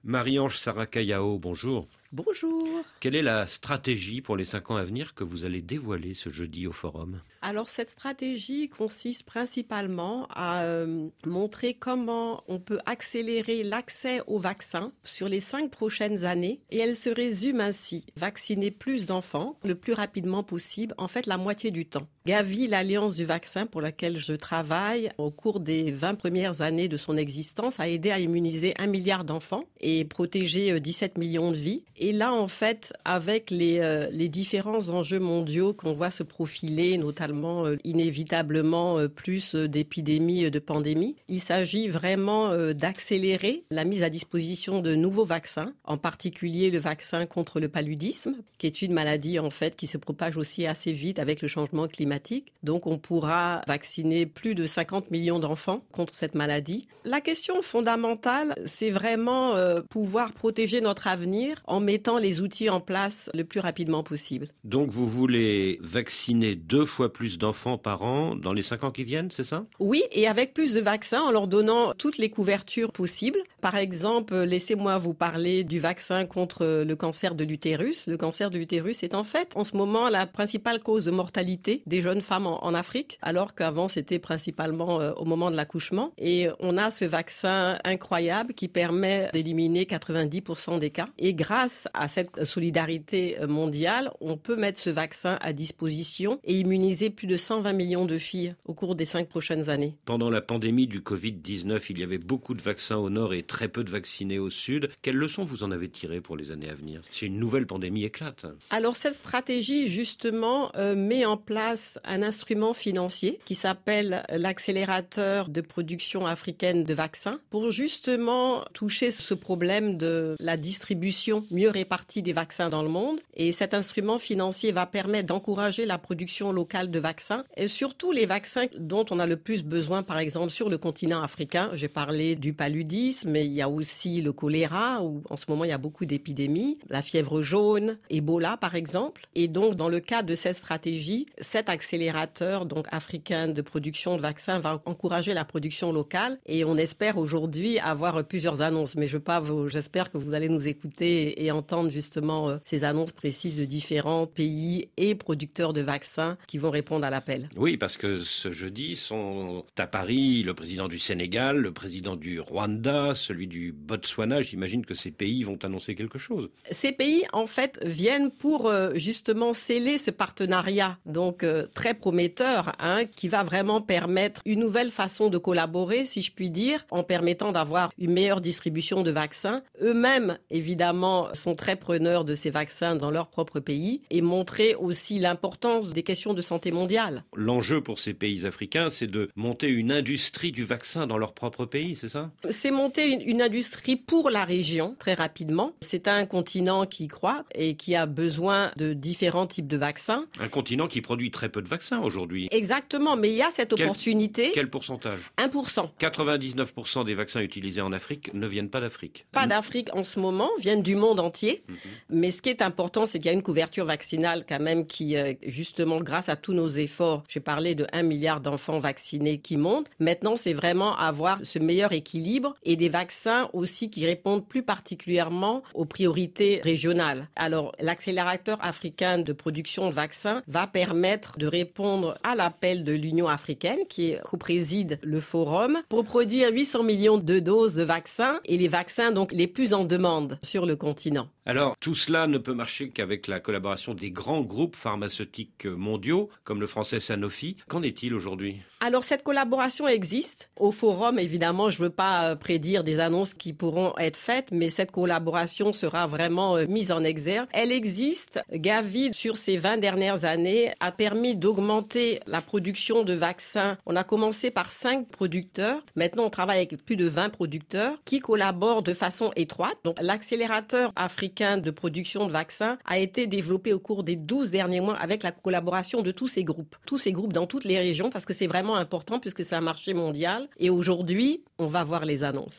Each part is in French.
Marie-Ange Sarrakayao, bonjour. Bonjour. Quelle est la stratégie pour les 5 ans à venir que vous allez dévoiler ce jeudi au Forum ? Alors cette stratégie consiste principalement à montrer comment on peut accélérer l'accès aux vaccins sur les 5 prochaines années. Et elle se résume ainsi: vacciner plus d'enfants le plus rapidement possible, en fait la moitié du temps. Gavi, l'Alliance du vaccin pour laquelle je travaille, au cours des 20 premières années de son existence, a aidé à immuniser 1 milliard d'enfants et protéger 17 millions de vies. Et là, en fait, avec les différents enjeux mondiaux qu'on voit se profiler, notamment inévitablement plus d'épidémies, de pandémies, il s'agit vraiment d'accélérer la mise à disposition de nouveaux vaccins, en particulier le vaccin contre le paludisme, qui est une maladie en fait qui se propage aussi assez vite avec le changement climatique. Donc on pourra vacciner plus de 50 millions d'enfants contre cette maladie. La question fondamentale, c'est vraiment pouvoir protéger notre avenir en mettant les outils en place le plus rapidement possible. Donc vous voulez vacciner 2 fois plus d'enfants par an dans les 5 ans qui viennent, c'est ça ? Oui, et avec plus de vaccins, en leur donnant toutes les couvertures possibles. Par exemple, laissez-moi vous parler du vaccin contre le cancer de l'utérus. Le cancer de l'utérus est en fait, en ce moment, la principale cause de mortalité des jeunes femmes en Afrique, alors qu'avant, c'était principalement au moment de l'accouchement. Et on a ce vaccin incroyable qui permet d'éliminer 90% des cas. Et grâce à cette solidarité mondiale, on peut mettre ce vaccin à disposition et immuniser plus de 120 millions de filles au cours des 5 prochaines années. Pendant la pandémie du Covid-19, il y avait beaucoup de vaccins au nord et très peu de vaccinés au sud. Quelles leçons vous en avez tirées pour les années à venir ? Si une nouvelle pandémie éclate. Alors cette stratégie, justement, met en place un instrument financier qui s'appelle l'accélérateur de production africaine de vaccins pour justement toucher ce problème de la distribution mieux répartie des vaccins dans le monde. Et cet instrument financier va permettre d'encourager la production locale de vaccins et surtout les vaccins dont on a le plus besoin, par exemple sur le continent africain. J'ai parlé du paludisme, mais il y a aussi le choléra où en ce moment il y a beaucoup d'épidémies, la fièvre jaune, Ebola par exemple. Et donc dans le cadre de cette stratégie, cet accélérateur donc africain de production de vaccins va encourager la production locale et on espère aujourd'hui avoir plusieurs annonces. Mais j'espère que vous allez nous écouter et entendre justement ces annonces précises de différents pays et producteurs de vaccins qui vont répondre à l'appel. Oui, parce que ce jeudi sont à Paris le président du Sénégal, le président du Rwanda, celui du Botswana. J'imagine que ces pays vont annoncer quelque chose. Ces pays, en fait, viennent pour justement sceller ce partenariat donc très prometteur qui va vraiment permettre une nouvelle façon de collaborer, si je puis dire, en permettant d'avoir une meilleure distribution de vaccins. Eux-mêmes, évidemment, sont très preneurs de ces vaccins dans leur propre pays et montrer aussi l'importance des questions de santé mondiale. L'enjeu pour ces pays africains, c'est de monter une industrie du vaccin dans leur propre pays, c'est ça ? C'est monter une industrie pour la région, très rapidement. C'est un continent qui croît et qui a besoin de différents types de vaccins. Un continent qui produit très peu de vaccins aujourd'hui. Exactement, mais il y a cette opportunité. Quel pourcentage ? 1%. 99% des vaccins utilisés en Afrique ne viennent pas d'Afrique. Pas d'Afrique en ce moment, viennent du monde entier. Mais ce qui est important, c'est qu'il y a une couverture vaccinale quand même qui, justement, grâce à tous nos efforts, j'ai parlé de 1 milliard d'enfants vaccinés qui montent. Maintenant, c'est vraiment avoir ce meilleur équilibre et des vaccins aussi qui répondent plus particulièrement aux priorités régionales. Alors, l'accélérateur africain de production de vaccins va permettre de répondre à l'appel de l'Union africaine qui co-préside le forum pour produire 800 millions de doses de vaccins et les vaccins donc les plus en demande sur le continent. Alors, tout cela ne peut marcher qu'avec la collaboration des grands groupes pharmaceutiques mondiaux, comme le français Sanofi. Qu'en est-il aujourd'hui ? Alors, cette collaboration existe. Au forum, évidemment, je ne veux pas prédire des annonces qui pourront être faites, mais cette collaboration sera vraiment mise en exergue. Elle existe. Gavi, sur ces 20 dernières années, a permis d'augmenter la production de vaccins. On a commencé par 5 producteurs. Maintenant, on travaille avec plus de 20 producteurs qui collaborent de façon étroite. Donc, l'accélérateur africain de production de vaccins a été développé au cours des 12 derniers mois avec la collaboration de tous ces groupes dans toutes les régions parce que c'est vraiment important puisque c'est un marché mondial et aujourd'hui, on va voir les annonces.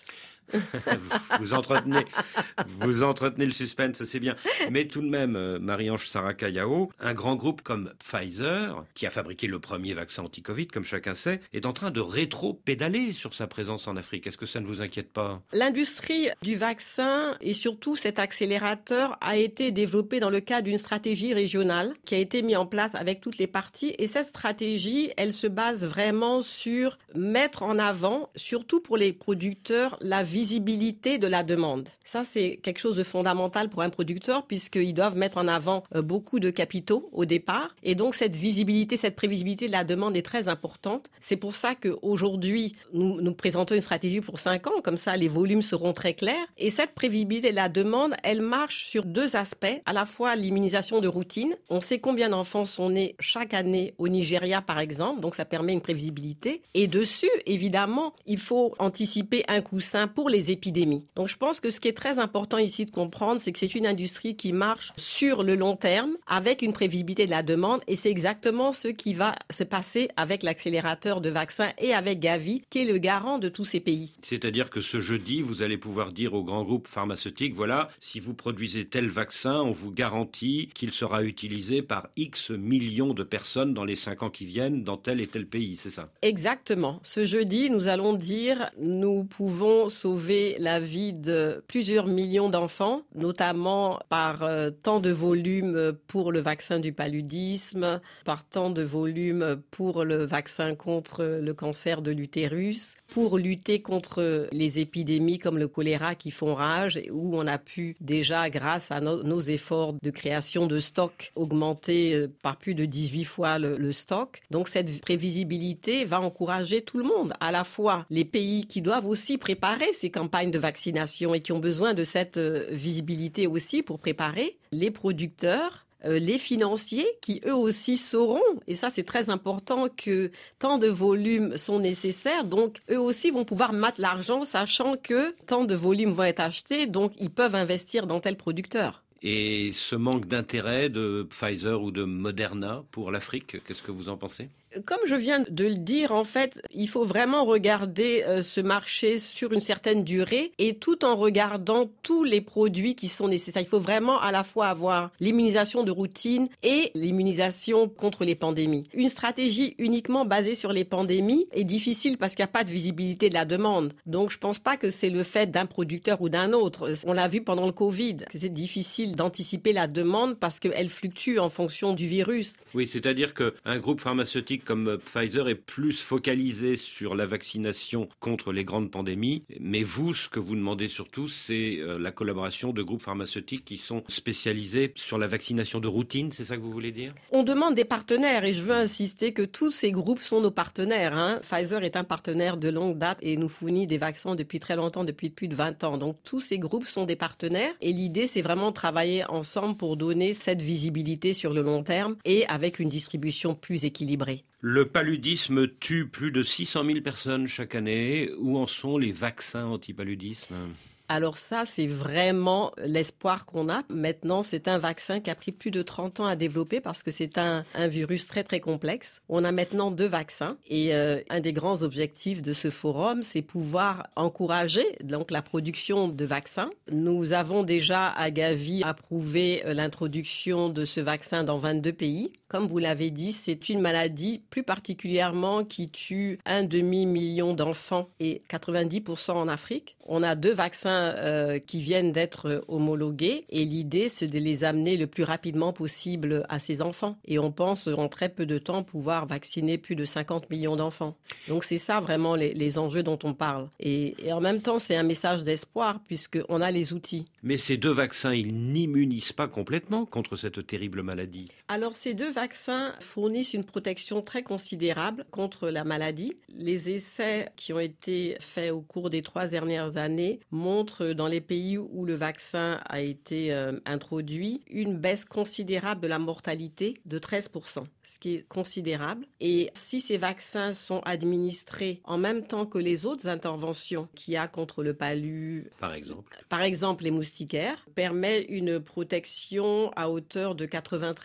Vous entretenez le suspense, c'est bien. Mais tout de même, Marie-Ange Saraka-Yao, un grand groupe comme Pfizer, qui a fabriqué le premier vaccin anti-Covid, comme chacun sait, est en train de rétro-pédaler sur sa présence en Afrique. Est-ce que ça ne vous inquiète pas? L'industrie du vaccin et surtout cet accélérateur a été développé dans le cadre d'une stratégie régionale qui a été mise en place avec toutes les parties. Et cette stratégie, elle se base vraiment sur mettre en avant, surtout pour les producteurs, la visibilité de la demande. Ça, c'est quelque chose de fondamental pour un producteur puisqu'ils doivent mettre en avant beaucoup de capitaux au départ. Et donc, cette visibilité, cette prévisibilité de la demande est très importante. C'est pour ça qu'aujourd'hui, nous présentons une stratégie pour 5 ans. Comme ça, les volumes seront très clairs. Et cette prévisibilité de la demande, elle marche sur 2 aspects. À la fois l'immunisation de routine. On sait combien d'enfants sont nés chaque année au Nigeria, par exemple. Donc, ça permet une prévisibilité. Et dessus, évidemment, il faut anticiper un coussin pour les épidémies. Donc, je pense que ce qui est très important ici de comprendre, c'est que c'est une industrie qui marche sur le long terme avec une prévisibilité de la demande. Et c'est exactement ce qui va se passer avec l'accélérateur de vaccins et avec Gavi, qui est le garant de tous ces pays. C'est-à-dire que ce jeudi, vous allez pouvoir dire aux grands groupes pharmaceutiques, voilà, si vous produisez tel vaccin, on vous garantit qu'il sera utilisé par X millions de personnes dans les 5 ans qui viennent dans tel et tel pays, c'est ça? Exactement. Ce jeudi, nous allons dire, nous pouvons sauver la vie de plusieurs millions d'enfants, notamment par tant de volume pour le vaccin du paludisme, par tant de volume pour le vaccin contre le cancer de l'utérus, pour lutter contre les épidémies comme le choléra qui font rage, où on a pu déjà, grâce à nos efforts de création de stock, augmenter par plus de 18 fois le stock. Donc cette prévisibilité va encourager tout le monde, à la fois les pays qui doivent aussi préparer ces campagnes de vaccination et qui ont besoin de cette visibilité aussi pour préparer, les producteurs, les financiers qui eux aussi sauront, et ça c'est très important, que tant de volumes sont nécessaires, donc eux aussi vont pouvoir mettre l'argent sachant que tant de volumes vont être achetés, donc ils peuvent investir dans tel producteur. Et ce manque d'intérêt de Pfizer ou de Moderna pour l'Afrique, qu'est-ce que vous en pensez ? Comme je viens de le dire, en fait, il faut vraiment regarder ce marché sur une certaine durée et tout en regardant tous les produits qui sont nécessaires. Il faut vraiment à la fois avoir l'immunisation de routine et l'immunisation contre les pandémies. Une stratégie uniquement basée sur les pandémies est difficile parce qu'il n'y a pas de visibilité de la demande. Donc, je ne pense pas que c'est le fait d'un producteur ou d'un autre. On l'a vu pendant le Covid, que c'est difficile d'anticiper la demande parce qu'elle fluctue en fonction du virus. Oui, c'est-à-dire qu'un groupe pharmaceutique comme Pfizer est plus focalisé sur la vaccination contre les grandes pandémies. Mais vous, ce que vous demandez surtout, c'est la collaboration de groupes pharmaceutiques qui sont spécialisés sur la vaccination de routine, c'est ça que vous voulez dire ? On demande des partenaires et je veux insister que tous ces groupes sont nos partenaires. Pfizer est un partenaire de longue date et nous fournit des vaccins depuis très longtemps, depuis plus de 20 ans. Donc tous ces groupes sont des partenaires et l'idée, c'est vraiment de travailler ensemble pour donner cette visibilité sur le long terme et avec une distribution plus équilibrée. Le paludisme tue plus de 600 000 personnes chaque année. Où en sont les vaccins anti-paludisme ? Alors ça, c'est vraiment l'espoir qu'on a. Maintenant, c'est un vaccin qui a pris plus de 30 ans à développer parce que c'est un virus très, très complexe. On a maintenant 2 vaccins et un des grands objectifs de ce forum, c'est pouvoir encourager donc la production de vaccins. Nous avons déjà à Gavi approuvé l'introduction de ce vaccin dans 22 pays. Comme vous l'avez dit, c'est une maladie plus particulièrement qui tue 1,5 million d'enfants et 90% en Afrique. On a 2 vaccins qui viennent d'être homologués et l'idée, c'est de les amener le plus rapidement possible à ces enfants. Et on pense en très peu de temps pouvoir vacciner plus de 50 millions d'enfants. Donc c'est ça vraiment les enjeux dont on parle. Et en même temps, c'est un message d'espoir puisqu'on a les outils. Mais ces 2 vaccins, ils n'immunisent pas complètement contre cette terrible maladie. Alors ces 2 vaccins fournissent une protection très considérable contre la maladie. Les essais qui ont été faits au cours des 3 dernières années montrent dans les pays où le vaccin a été introduit une baisse considérable de la mortalité de 13%, ce qui est considérable. Et si ces vaccins sont administrés en même temps que les autres interventions qu'il y a contre le palu, par exemple les moustiquaires, permet une protection à hauteur de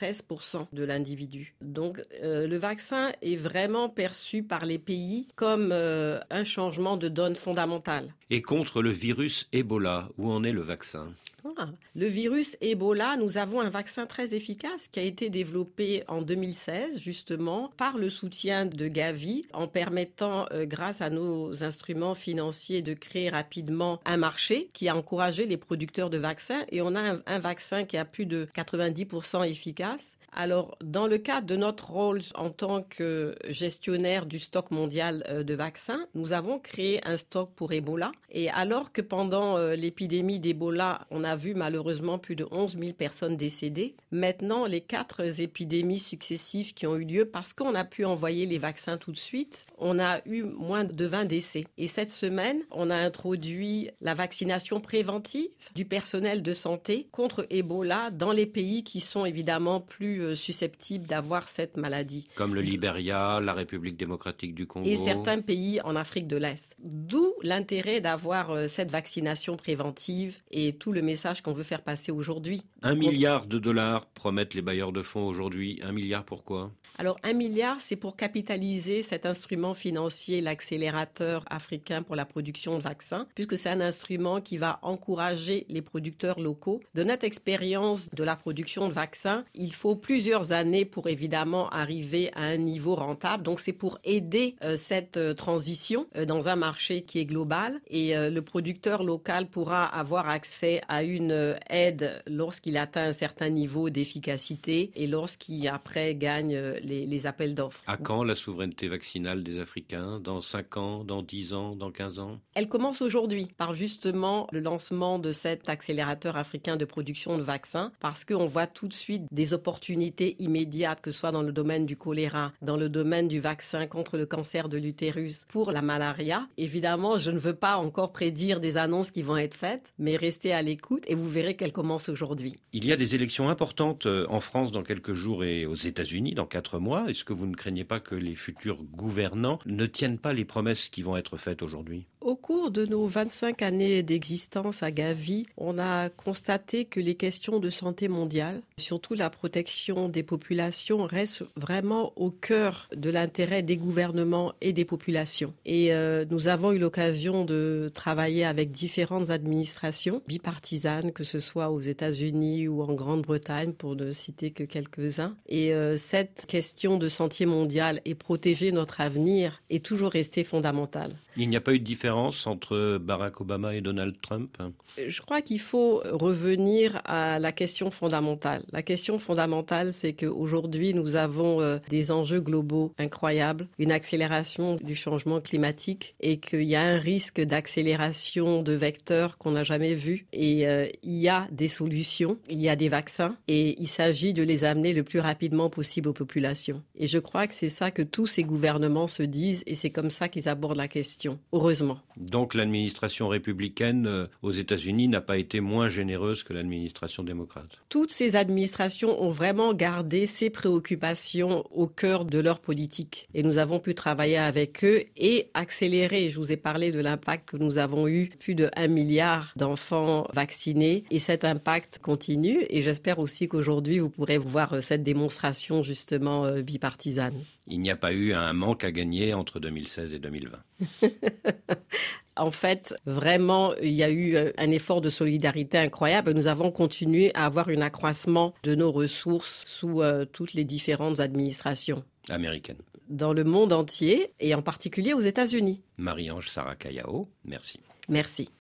93% de l'individu. Donc le vaccin est vraiment perçu par les pays comme un changement de donne fondamentale. Et contre le virus Ebola, où en est le vaccin ? Le virus Ebola, nous avons un vaccin très efficace qui a été développé en 2016, justement, par le soutien de Gavi, en permettant, grâce à nos instruments financiers, de créer rapidement un marché qui a encouragé les producteurs de vaccins. Et on a un vaccin qui a plus de 90% efficace. Alors, dans le cadre de notre rôle en tant que gestionnaire du stock mondial de vaccins, nous avons créé un stock pour Ebola. Et alors que pendant l'épidémie d'Ebola, on a vu malheureusement plus de 11 000 personnes décédées, maintenant les 4 épidémies successives qui ont eu lieu, parce qu'on a pu envoyer les vaccins tout de suite, on a eu moins de 20 décès. Et cette semaine, on a introduit la vaccination préventive du personnel de santé contre Ebola dans les pays qui sont évidemment plus susceptibles d'avoir cette maladie. Comme le Libéria, la République démocratique du Congo. Et certains pays en Afrique de l'Est. D'où l'intérêt d'avoir cette vaccination préventive et tout le message qu'on veut faire passer aujourd'hui. 1 milliard de dollars promettent les bailleurs de fonds aujourd'hui. 1 milliard pourquoi ? Alors 1 milliard, c'est pour capitaliser cet instrument financier, l'accélérateur africain pour la production de vaccins, puisque c'est un instrument qui va encourager les producteurs locaux. De notre expérience de la production de vaccins, il faut plusieurs années pour évidemment arriver à un niveau rentable. Donc c'est pour aider cette transition dans un marché qui est global, et le producteur local pourra avoir accès à une aide lorsqu'il atteint un certain niveau d'efficacité et lorsqu'il après gagne les appels d'offres. À quand la souveraineté vaccinale des Africains ? Dans 5 ans, dans 10 ans, dans 15 ans ? Elle commence aujourd'hui par justement le lancement de cet accélérateur africain de production de vaccins, parce qu'on voit tout de suite des opportunités immédiates, que ce soit dans le domaine du choléra, dans le domaine du vaccin contre le cancer de l'utérus, pour la malaria. Évidemment, je ne veux pas encore prédire des annonces qui vont être faites, mais restez à l'écoute et vous verrez qu'elles commencent aujourd'hui. Il y a des élections importantes en France dans quelques jours et aux États-Unis dans 4 mois. Est-ce que vous ne craignez pas que les futurs gouvernants ne tiennent pas les promesses qui vont être faites aujourd'hui ? Au cours de nos 25 années d'existence à Gavi, on a constaté que les questions de santé mondiale, surtout la protection des populations, restent vraiment au cœur de l'intérêt des gouvernements et des populations. Et nous avons eu l'occasion de travailler avec différentes administrations bipartisanes, que ce soit aux États-Unis ou en Grande-Bretagne, pour ne citer que quelques-uns. Et cette question de santé mondiale et protéger notre avenir est toujours restée fondamentale. Il n'y a pas eu de différence entre Barack Obama et Donald Trump ? Je crois qu'il faut revenir à la question fondamentale. La question fondamentale, c'est qu'aujourd'hui, nous avons des enjeux globaux incroyables, une accélération du changement climatique, et qu'il y a un risque d'accélération de vecteurs qu'on n'a jamais vu. Et il y a des solutions, il y a des vaccins, et il s'agit de les amener le plus rapidement possible aux populations. Et je crois que c'est ça que tous ces gouvernements se disent, et c'est comme ça qu'ils abordent la question. Heureusement. Donc l'administration républicaine aux États-Unis n'a pas été moins généreuse que l'administration démocrate. Toutes ces administrations ont vraiment gardé ces préoccupations au cœur de leur politique. Et nous avons pu travailler avec eux et accélérer. Je vous ai parlé de l'impact que nous avons eu, plus de 1 milliard d'enfants vaccinés. Et cet impact continue. Et j'espère aussi qu'aujourd'hui, vous pourrez voir cette démonstration justement bipartisane. Il n'y a pas eu un manque à gagner entre 2016 et 2020. En fait, vraiment, il y a eu un effort de solidarité incroyable. Nous avons continué à avoir un accroissement de nos ressources sous toutes les différentes administrations Américaines. Dans le monde entier et en particulier aux États-Unis. Marie-Ange Sarah Kayao, merci. Merci.